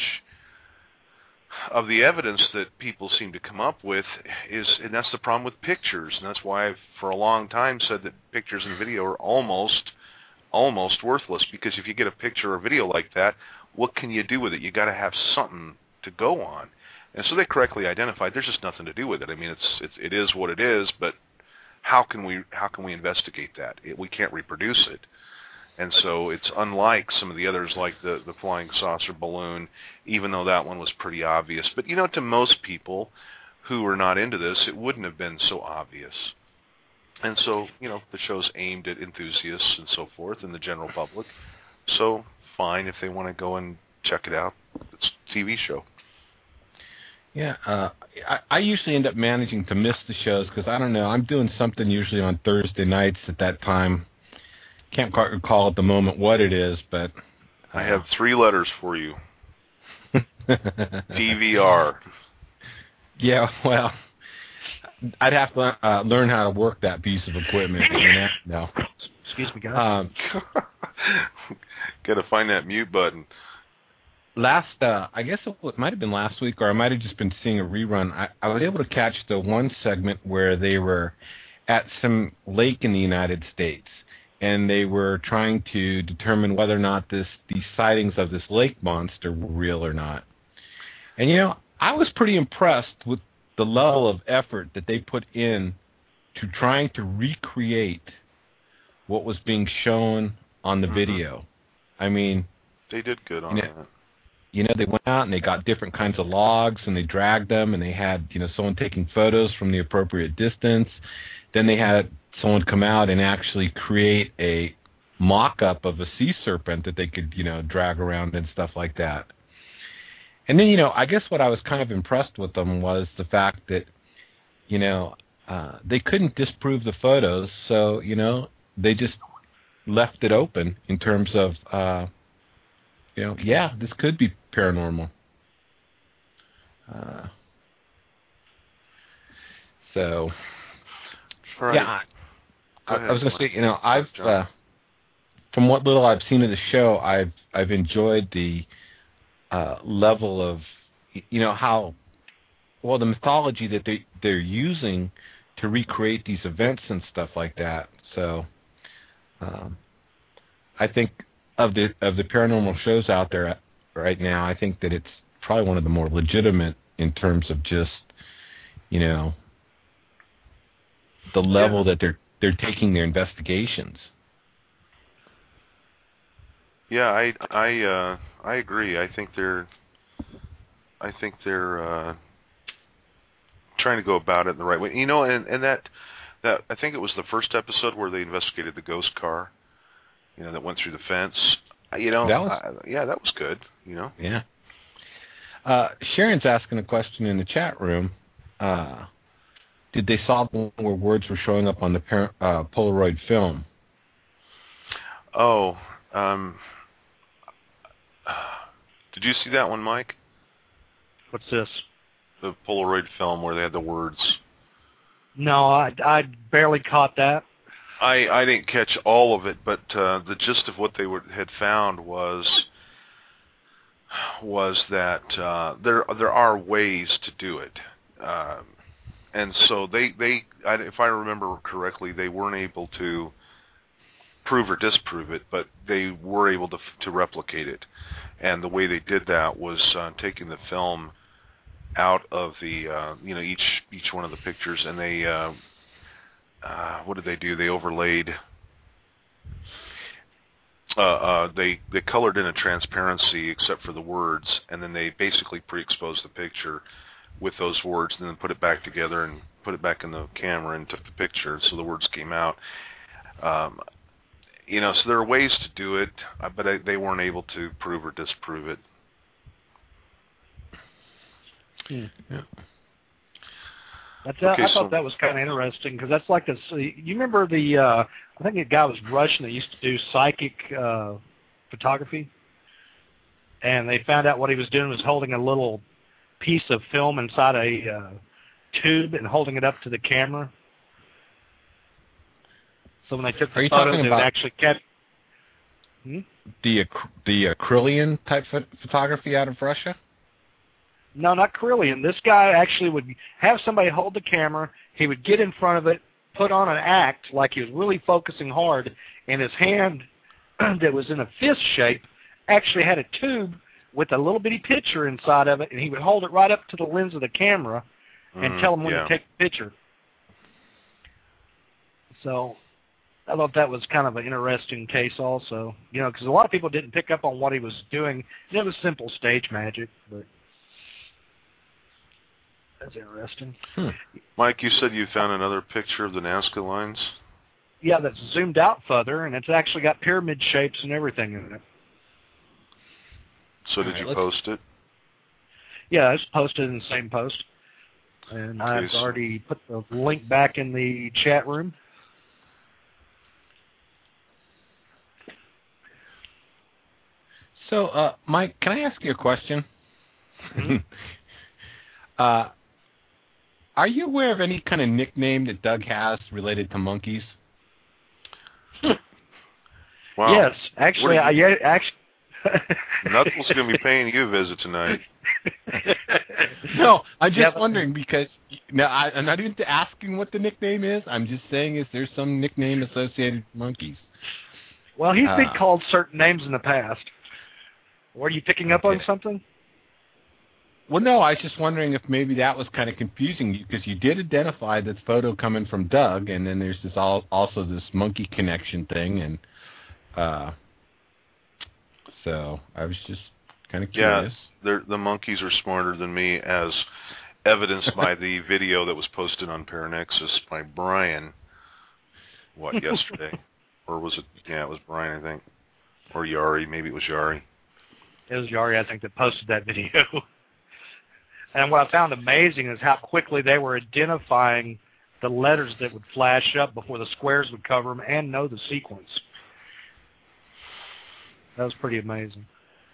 S2: of the evidence that people seem to come up with is, and that's the problem with pictures, and that's why I've for a long time said that pictures and video are almost. almost worthless, because if you get a picture or video like that, what can you do with it? You got to have something to go on. And so they correctly identified there's just nothing to do with it. I mean, it's, it's it is what it is, but how can we how can we investigate that? It, we can't reproduce it. And so it's unlike some of the others, like the the flying saucer balloon, even though that one was pretty obvious. But you know, to most people who are not into this, it wouldn't have been so obvious. And so, you know, the show's aimed at enthusiasts and so forth and the general public. So, fine if they want to go and check it out. It's a T V show.
S3: Yeah, uh, I, I usually end up managing to miss the shows because, I don't know, I'm doing something usually on Thursday nights at that time. Can't quite recall at the moment what it is, but... Uh,
S2: I have three letters for you. D V R.
S3: Yeah, well... I'd have to uh, learn how to work that piece of equipment. No.
S4: Excuse me, guys.
S3: Um,
S2: Got to find that mute button.
S3: Last, uh, I guess it might have been last week, or I might have just been seeing a rerun. I, I was able to catch the one segment where they were at some lake in the United States, and they were trying to determine whether or not this these sightings of this lake monster were real or not. And, you know, I was pretty impressed with the level of effort that they put in to trying to recreate what was being shown on the mm-hmm. video. I mean...
S2: They did good on
S3: you know,
S2: that.
S3: You know, they went out and they got different kinds of logs and they dragged them and they had, you know, someone taking photos from the appropriate distance. Then they had someone come out and actually create a mock-up of a sea serpent that they could, you know, drag around and stuff like that. And then, you know, I guess what I was kind of impressed with them was the fact that, you know, uh, they couldn't disprove the photos, so, you know, they just left it open in terms of, uh, you know, yeah, this could be paranormal. Uh, so,
S2: right.
S3: yeah, I,
S2: ahead,
S3: I was going to say, you know,
S2: Sorry,
S3: I've, uh, from what little I've seen of the show, I've I've enjoyed the Uh, level of, you know, how, well, the mythology that they, they're using to recreate these events and stuff like that. So um, I think of the of the paranormal shows out there right now, I think that it's probably one of the more legitimate in terms of just, you know, the level yeah. that they're they're taking their investigations.
S2: Yeah, I I uh, I agree. I think they're I think they're uh, trying to go about it the right way. You know, and, and that that I think it was the first episode where they investigated the ghost car, you know, that went through the fence. You know,
S3: that was,
S2: I, yeah, that was good. You know,
S3: yeah. Uh, Sharon's asking a question in the chat room. Uh, did they solve the one where words were showing up on the par- uh, Polaroid film?
S2: Oh, um, did you see that one, Mike?
S4: What's this?
S2: The Polaroid film where they had the words.
S4: No, I, I barely caught that.
S2: I, I didn't catch all of it, but uh, the gist of what they were, had found was was that uh, there there are ways to do it, uh, and so they they I, if I remember correctly, they weren't able to prove or disprove it, but they were able to to replicate it, and the way they did that was uh, taking the film out of the uh, you know each each one of the pictures, and they uh, uh, what did they do? They overlaid. Uh, uh, they they colored in a transparency except for the words, and then they basically pre-exposed the picture with those words, and then put it back together and put it back in the camera and took the picture, so the words came out. Um, you know, so there are ways to do it, but I, they weren't able to prove or disprove it.
S4: Hmm.
S3: Yeah.
S4: That's, uh,
S2: Okay,
S4: I thought
S2: so,
S4: that was kind of interesting because that's like this. You remember the? Uh, I think the guy was Russian that used to do psychic uh, photography, and they found out what he was doing was holding a little piece of film inside a uh, tube and holding it up to the camera. So when they took the photos, it actually kept. Hmm?
S3: The ac- the acrylion type ph- photography out of Russia?
S4: No, not Carillion. This guy actually would have somebody hold the camera. He would get in front of it, put on an act like he was really focusing hard, and his hand that was in a fist shape actually had a tube with a little bitty picture inside of it, and he would hold it right up to the lens of the camera and
S2: mm,
S4: tell him when
S2: yeah.
S4: to take the picture. So I thought that was kind of an interesting case also, you know, because a lot of people didn't pick up on what he was doing. It was simple stage magic, but that's interesting.
S3: Hmm.
S2: Mike, you said you found another picture of the Nazca lines?
S4: Yeah, that's zoomed out further, and it's actually got pyramid shapes and everything in it.
S2: So did
S3: All right,
S2: you
S3: let's...
S2: post it?
S4: Yeah, it's posted in the same post. And
S2: Okay,
S4: I've
S2: so-
S4: already put the link back in the chat room.
S3: So, uh, Mike, can I ask you a question?
S4: Mm-hmm.
S3: uh, are you aware of any kind of nickname that Doug has related to monkeys?
S2: Wow.
S4: Yes, actually, I yeah, actually.
S2: Knuckles going to be paying you a visit tonight.
S3: No, I'm just
S4: Yeah, but-
S3: wondering because no, I, I'm not even asking what the nickname is. I'm just saying, is there some nickname associated with monkeys?
S4: Well, he's been
S3: Uh,
S4: called certain names in the past. Were you picking up on
S3: Okay.
S4: something?
S3: Well, no, I was just wondering if maybe that was kind of confusing because you did identify this photo coming from Doug, and then there's this all, also this monkey connection thing, and uh, so I was just kind of curious.
S2: Yeah, the monkeys are smarter than me, as evidenced by the video that was posted on Paranexus by Brian, what, yesterday? Or was it, yeah, it was Brian, I think. Or Yari, maybe it was Yari.
S4: It was Yari, I think, that posted that video. And what I found amazing is how quickly they were identifying the letters that would flash up before the squares would cover them and know the sequence. That was pretty amazing.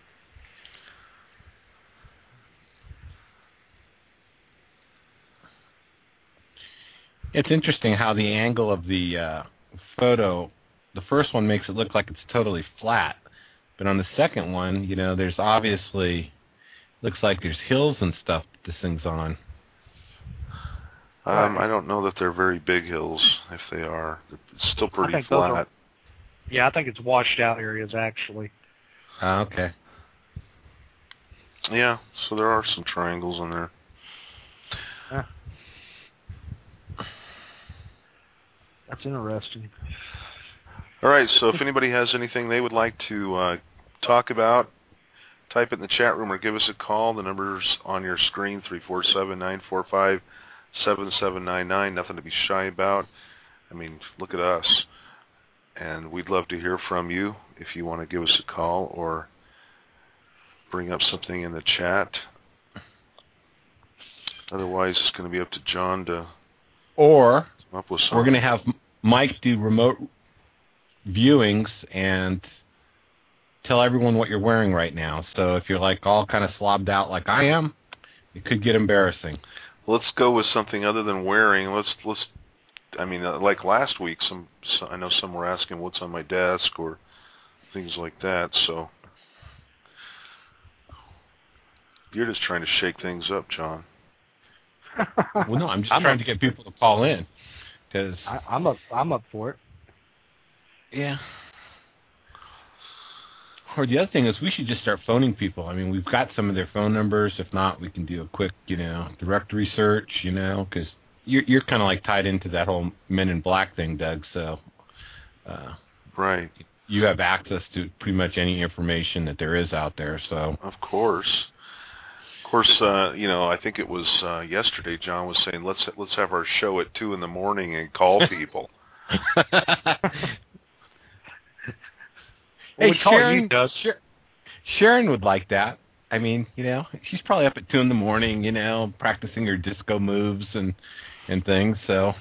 S3: It's interesting how the angle of the uh, photo, the first one makes it look like it's totally flat, but on the second one, you know, there's obviously, looks like there's hills and stuff that this thing's on.
S2: Um, I don't know that they're very big hills, if they are. It's still pretty
S4: I think those
S2: flat.
S4: are, yeah, I think it's washed out areas, actually.
S3: Ah, okay.
S2: Yeah, so there are some triangles in there.
S4: Yeah. That's interesting.
S2: All right, so if anybody has anything they would like to uh, talk about, type it in the chat room or give us a call. The number's on your screen, three four seven, nine four five, seven seven nine nine. Nothing to be shy about. I mean, look at us. And we'd love to hear from you if you want to give us a call or bring up something in the chat. Otherwise, it's going to be up to John to
S3: or
S2: come up with something.
S3: We're going to have Mike do remote viewings and tell everyone what you're wearing right now. So if you're like all kind of slobbed out like I am, it could get embarrassing.
S2: Let's go with something other than wearing. Let's let's. I mean, uh, like last week, some, some I know some were asking what's on my desk or things like that. So you're just trying to shake things up, John.
S3: Well, no, I'm just
S4: I'm
S3: trying
S4: up,
S3: to get people to call in because
S4: I'm up. I'm up for it.
S3: Yeah. Or the other thing is we should just start phoning people. I mean, we've got some of their phone numbers. If not, we can do a quick, you know, directory search, you know, because you're, you're kind of like tied into that whole Men in Black thing, Doug. So uh,
S2: right.
S3: You have access to pretty much any information that there is out there. So
S2: Of course. Of course, uh, you know, I think it was uh, yesterday John was saying, let's let's have our show at two in the morning and call people.
S3: Hey,
S4: we call
S3: Sharon,
S4: you, Doug.
S3: Sharon would like that. I mean, you know, she's probably up at two in the morning, you know, practicing her disco moves and and things. So,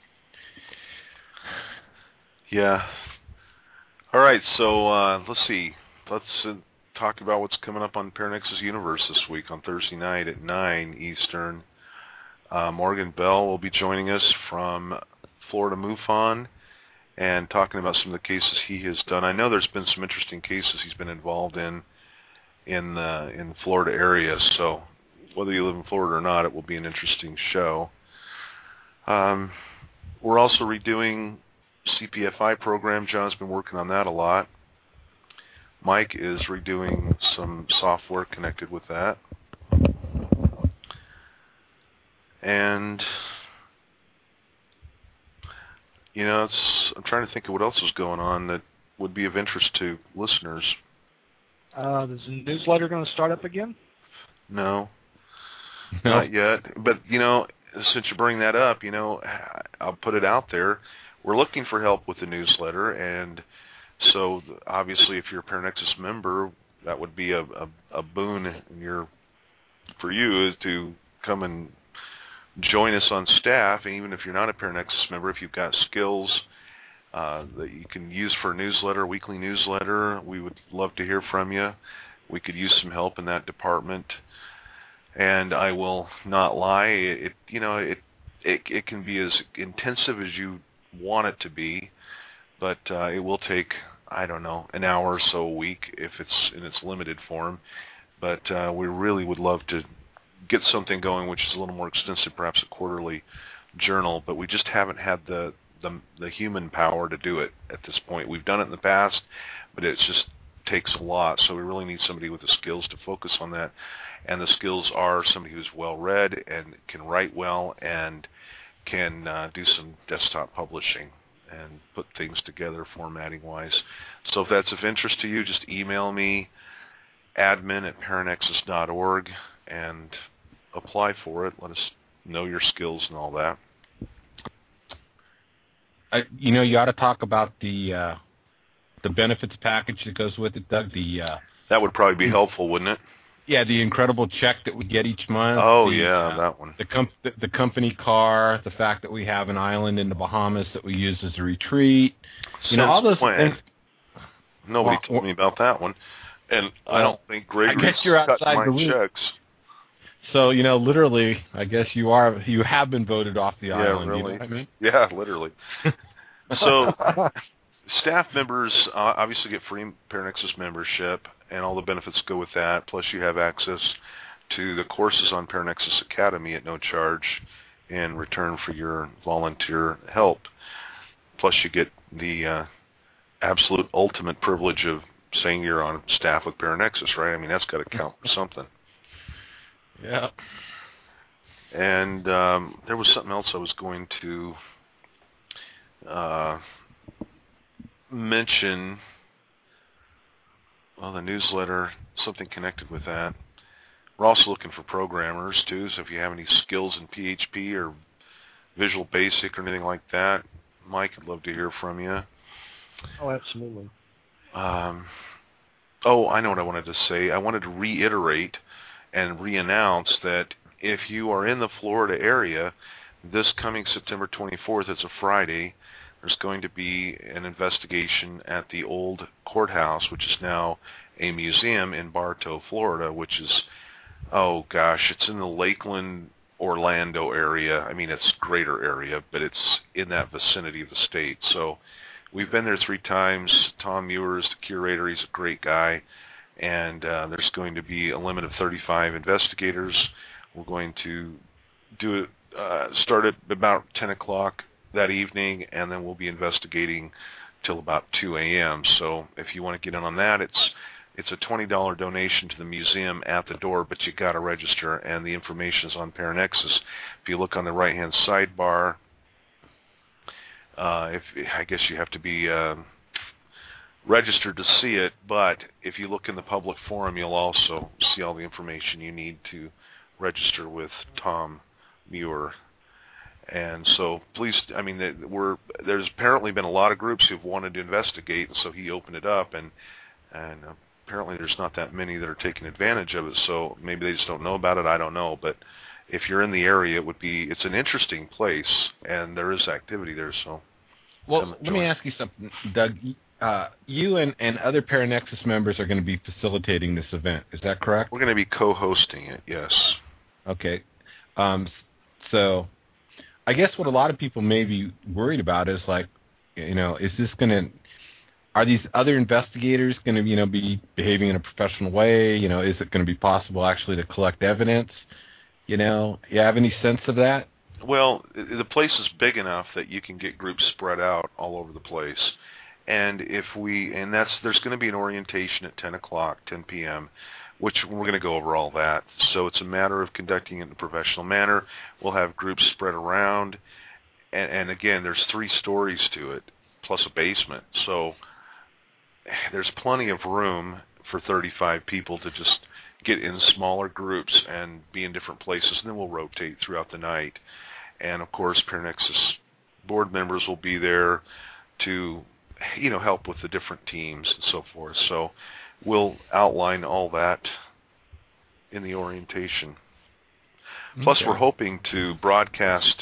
S2: yeah. All right. So uh, let's see. Let's uh, talk about what's coming up on Paranexus Universe this week on Thursday night at nine Eastern. Uh, Morgan Bell will be joining us from Florida MUFON and talking about some of the cases he has done. I know there's been some interesting cases he's been involved in in the in the Florida area, so whether you live in Florida or not, it will be an interesting show. Um, we're also redoing C P F I program. John's been working on that a lot. Mike is redoing some software connected with that. And you know, it's, I'm trying to think of what else is going on that would be of interest to listeners.
S4: Uh, is the newsletter going to start up again?
S2: No,
S3: no.
S2: not yet. But, you know, since you bring that up, you know, I'll put it out there. We're looking for help with the newsletter, and so obviously if you're a Paranexus member, that would be a, a, a boon in your, for you is to come and join us on staff. And even if you're not a Paranexus member, if you've got skills uh, that you can use for a newsletter, weekly newsletter, we would love to hear from you. We could use some help in that department. And I will not lie, it you know it it, it can be as intensive as you want it to be, but uh, it will take, I don't know, an hour or so a week if it's in its limited form. But uh, we really would love to get something going which is a little more extensive, perhaps a quarterly journal, but we just haven't had the, the the human power to do it at this point. We've done it in the past, but it just takes a lot, so we really need somebody with the skills to focus on that. And the skills are somebody who's well-read and can write well and can uh, do some desktop publishing and put things together formatting-wise. So if that's of interest to you, just email me, admin at paranexus dot org, and apply for it. Let us know your skills and all that.
S3: I, you know, you ought to talk about the uh, the benefits package that goes with it, Doug. The uh,
S2: that would probably be helpful, wouldn't it?
S3: Yeah, the incredible check that we get each month.
S2: Oh,
S3: the,
S2: yeah,
S3: uh,
S2: that one.
S3: The, com- the, the company car, the fact that we have an island in the Bahamas that we use as a retreat. You
S2: Since
S3: know, all those
S2: when?
S3: things.
S2: Nobody
S3: Well,
S2: told me about that one. And
S3: well,
S2: I don't think Gregory's
S3: I guess you're
S2: cut
S3: outside
S2: my
S3: the loop.
S2: checks.
S3: So, you know, literally, I guess you are, you have been voted off the
S2: Yeah,
S3: island.
S2: really.
S3: You know what I mean?
S2: Yeah, literally. So, staff members uh, obviously get free Paranexus membership, and all the benefits go with that. Plus, you have access to the courses on Paranexus Academy at no charge in return for your volunteer help. Plus, you get the uh, absolute ultimate privilege of saying you're on staff with Paranexus, right? I mean, that's got to count for something.
S3: Yeah.
S2: And um, there was something else I was going to uh, mention. Well, the newsletter, something connected with that. We're also looking for programmers, too, so if you have any skills in P H P or Visual Basic or anything like that, Mike, I'd love to hear from you.
S4: Oh, absolutely.
S2: Um, oh, I know what I wanted to say. I wanted to reiterate and re-announce that if you are in the Florida area, this coming September twenty-fourth, it's a Friday, there's going to be an investigation at the old courthouse, which is now a museum in Bartow, Florida, which is, oh gosh, it's in the Lakeland, Orlando area. I mean, it's a greater area, but it's in that vicinity of the state. So we've been there three times. Tom Muir is the curator. He's a great guy. And uh, there's going to be a limit of thirty-five investigators. We're going to do it, uh, start at about ten o'clock that evening, and then we'll be investigating till about two a.m. So if you want to get in on that, it's it's a twenty dollar donation to the museum at the door, but you got to register, and the information is on Paranexus. If you look on the right-hand sidebar, uh, if I guess you have to be uh, registered to see it, but if you look in the public forum, you'll also see all the information you need to register with Tom Muir. And so please, I mean, we're, there's apparently been a lot of groups who've wanted to investigate, and so he opened it up, and and apparently there's not that many that are taking advantage of it, so maybe they just don't know about it, I don't know. But if you're in the area, it would be, it's an interesting place, and there is activity there, so.
S3: Well, let me ask you something, Doug. Uh, you and, and other Paranexus members are going to be facilitating this event. Is that correct?
S2: We're going to be co-hosting it, yes.
S3: Okay. Um, so I guess what a lot of people may be worried about is, like, you know, is this going to, are these other investigators going to, you know, be behaving in a professional way? You know, is it going to be possible actually to collect evidence? You know, you have any sense of that?
S2: Well, the place is big enough that you can get groups spread out all over the place. And if we, and that's, there's going to be an orientation at ten o'clock, ten p.m., which we're going to go over all that. So it's a matter of conducting it in a professional manner. We'll have groups spread around. And, and again, there's three stories to it, plus a basement. So there's plenty of room for thirty-five people to just get in smaller groups and be in different places. And then we'll rotate throughout the night. And, of course, Paranexus board members will be there to, you know, help with the different teams and so forth. So we'll outline all that in the orientation. Okay. Plus, we're hoping to broadcast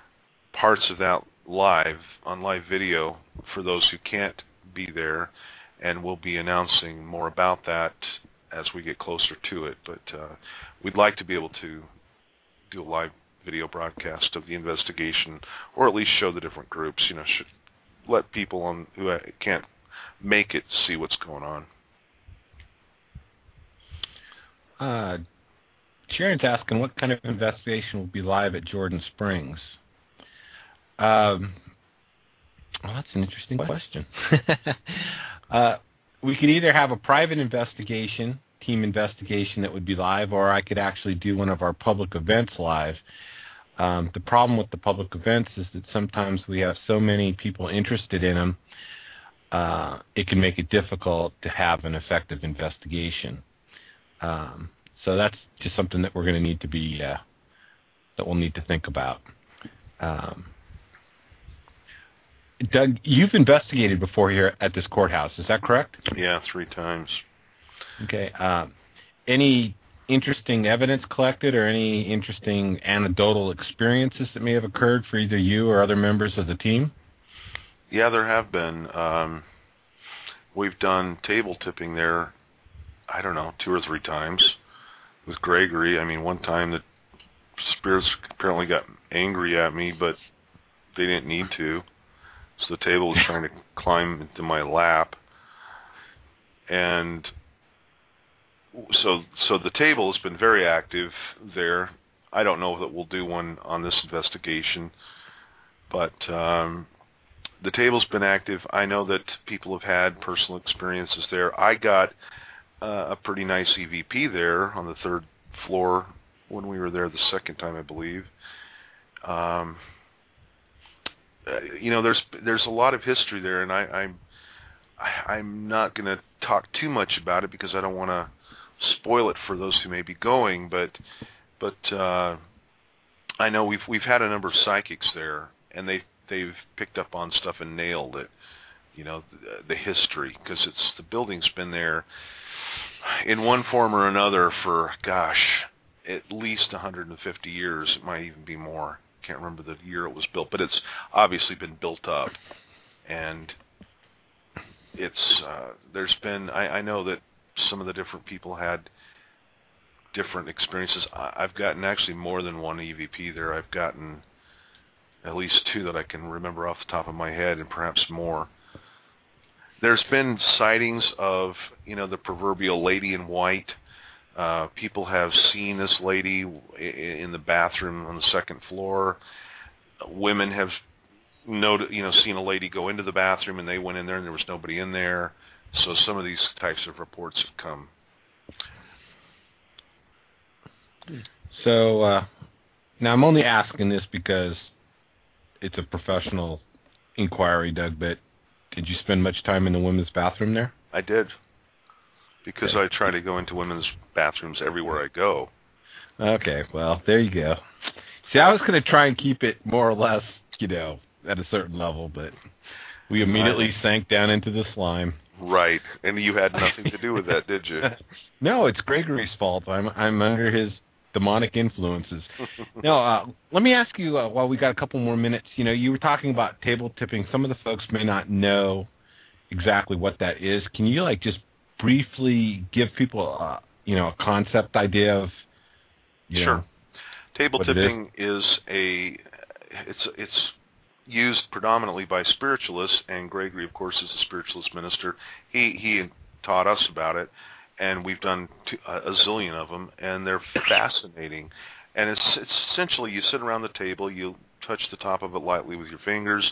S2: parts of that live, on live video, for those who can't be there, and we'll be announcing more about that as we get closer to it. But uh, we'd like to be able to do a live video broadcast of the investigation, or at least show the different groups, you know, should let people on who can't make it see what's going on.
S3: Uh, Sharon's asking what kind of investigation will be live at Jordan Springs. Um, well, that's an interesting question. uh, we could either have a private investigation, team investigation that would be live, or I could actually do one of our public events live. Um, the problem with the public events is that sometimes we have so many people interested in them, uh, it can make it difficult to have an effective investigation. Um, so that's just something that we're going to need to be, uh, that we'll need to think about. Um, Doug, you've investigated before here at this courthouse, is that correct?
S2: Yeah, three times.
S3: Okay. Um, any interesting evidence collected or any interesting anecdotal experiences that may have occurred for either you or other members of the team?
S2: Yeah, there have been. Um, we've done table tipping there, I don't know, two or three times with Gregory. I mean, one time the spirits apparently got angry at me, but they didn't need to. So the table was trying to climb into my lap. And so so the table has been very active there. I don't know that we'll do one on this investigation, but um, the table's been active. I know that people have had personal experiences there. I got uh, a pretty nice E V P there on the third floor when we were there the second time, I believe. Um, you know, there's there's a lot of history there, and I, I'm I, I'm not going to talk too much about it because I don't want to spoil it for those who may be going. But but uh, I know we've we've had a number of psychics there, and they they've picked up on stuff and nailed it. You know, the, the history, because it's the building's been there in one form or another for gosh, at least one hundred fifty years. It might even be more. Can't remember the year it was built, but it's obviously been built up. And it's uh, there's been I, I know that some of the different people had different experiences. I, I've gotten actually more than one E V P there. I've gotten at least two that I can remember off the top of my head, and perhaps more. There's been sightings of, you know, the proverbial lady in white. Uh, people have seen this lady in the bathroom on the second floor. Women have noted, you know, seen a lady go into the bathroom, and they went in there and there was nobody in there. So some of these types of reports have come.
S3: So uh, now I'm only asking this because it's a professional inquiry, Doug, but did you spend much time in the women's bathroom there?
S2: I did, because okay. I try to go into women's bathrooms everywhere I go.
S3: Okay, well, there you go. See, I was going to try and keep it more or less, you know, at a certain level, but we immediately right. sank down into the slime.
S2: Right, and you had nothing to do with that, did you?
S3: No, it's Gregory's fault. I'm I'm under his demonic influences. Now, uh, let me ask you, uh, while we got a couple more minutes, you know, you were talking about table tipping. Some of the folks may not know exactly what that is. Can you, like, just briefly give people, uh, you know, a concept idea of, you
S2: sure.
S3: know,
S2: table tipping is? is a, it's it's used predominantly by spiritualists, and Gregory, of course, is a spiritualist minister. He he taught us about it. And we've done two, uh, a zillion of them, and they're fascinating. And it's, it's essentially you sit around the table, you touch the top of it lightly with your fingers.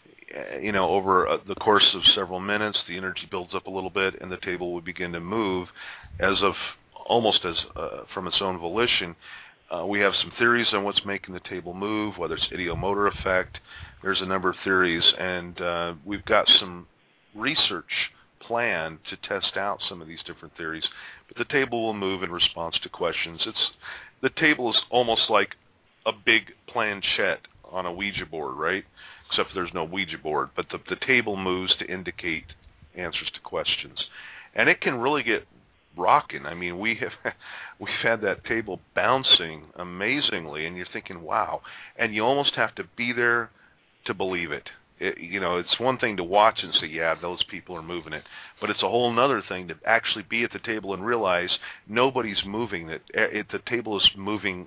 S2: You know, over uh, the course of several minutes, the energy builds up a little bit, and the table will begin to move, as of almost as uh, from its own volition. Uh, we have some theories on what's making the table move, whether it's ideomotor effect. There's a number of theories, and uh, we've got some research plan to test out some of these different theories, but the table will move in response to questions. It's the table is almost like a big planchette on a Ouija board, right? Except there's no Ouija board, but the, the table moves to indicate answers to questions, and it can really get rocking. I mean, we have we've had that table bouncing amazingly, and you're thinking, wow, and you almost have to be there to believe it. It, you know, it's one thing to watch and say, yeah, those people are moving it. But it's a whole other thing to actually be at the table and realize nobody's moving it. it the table is moving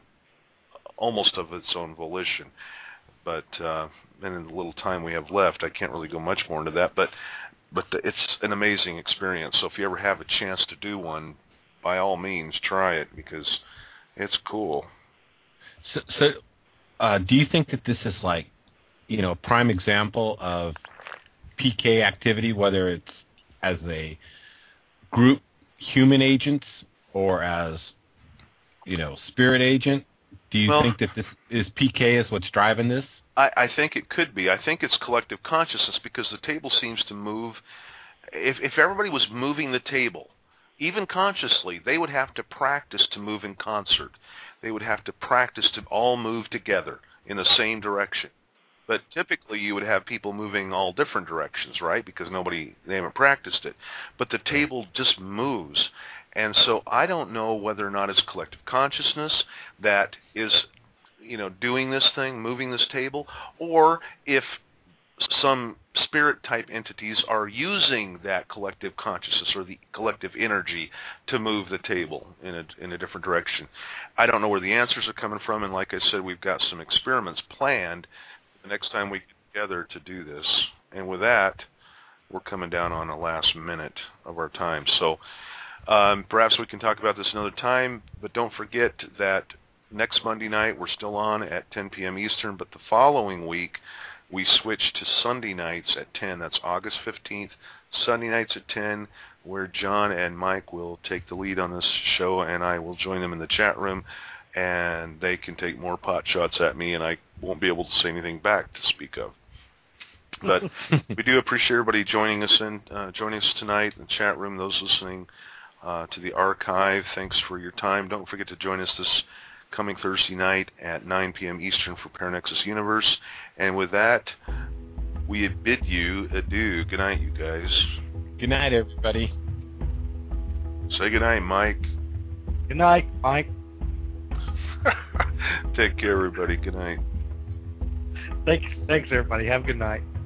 S2: almost of its own volition. But uh, and in the little time we have left, I can't really go much more into that. But but the, it's an amazing experience. So if you ever have a chance to do one, by all means, try it, because it's cool.
S3: So, so uh, do you think that this is like, you know, a prime example of P K activity, whether it's as a group human agents or as, you know, spirit agent? Do you well, think that this is P K is what's driving this?
S2: I, I think it could be. I think it's collective consciousness, because the table seems to move. If, if everybody was moving the table, even consciously, they would have to practice to move in concert. They would have to practice to all move together in the same direction. But typically you would have people moving all different directions, right? Because nobody, they haven't practiced it. But the table just moves. And so I don't know whether or not it's collective consciousness that is, you know, doing this thing, moving this table, or if some spirit-type entities are using that collective consciousness or the collective energy to move the table in a, in a different direction. I don't know where the answers are coming from, and like I said, we've got some experiments planned the next time we get together to do this. And with that, we're coming down on the last minute of our time. So um, perhaps we can talk about this another time, but don't forget that next Monday night we're still on at ten p.m. Eastern, but the following week we switch to Sunday nights at ten. That's August fifteenth, Sunday nights at ten, where John and Mike will take the lead on this show, and I will join them in the chat room, and they can take more pot shots at me, and I won't be able to say anything back to speak of. But we do appreciate everybody joining us in, uh, joining us tonight in the chat room. Those listening uh, to the archive, thanks for your time. Don't forget to join us this coming Thursday night at nine p.m. Eastern for Paranexus Universe. And with that, we bid you adieu. Good night, you guys.
S3: Good night, everybody.
S2: Say good night, Mike.
S4: Good night, Mike.
S2: Take care, everybody. Good night.
S4: Thanks, thanks, everybody. Have a good night.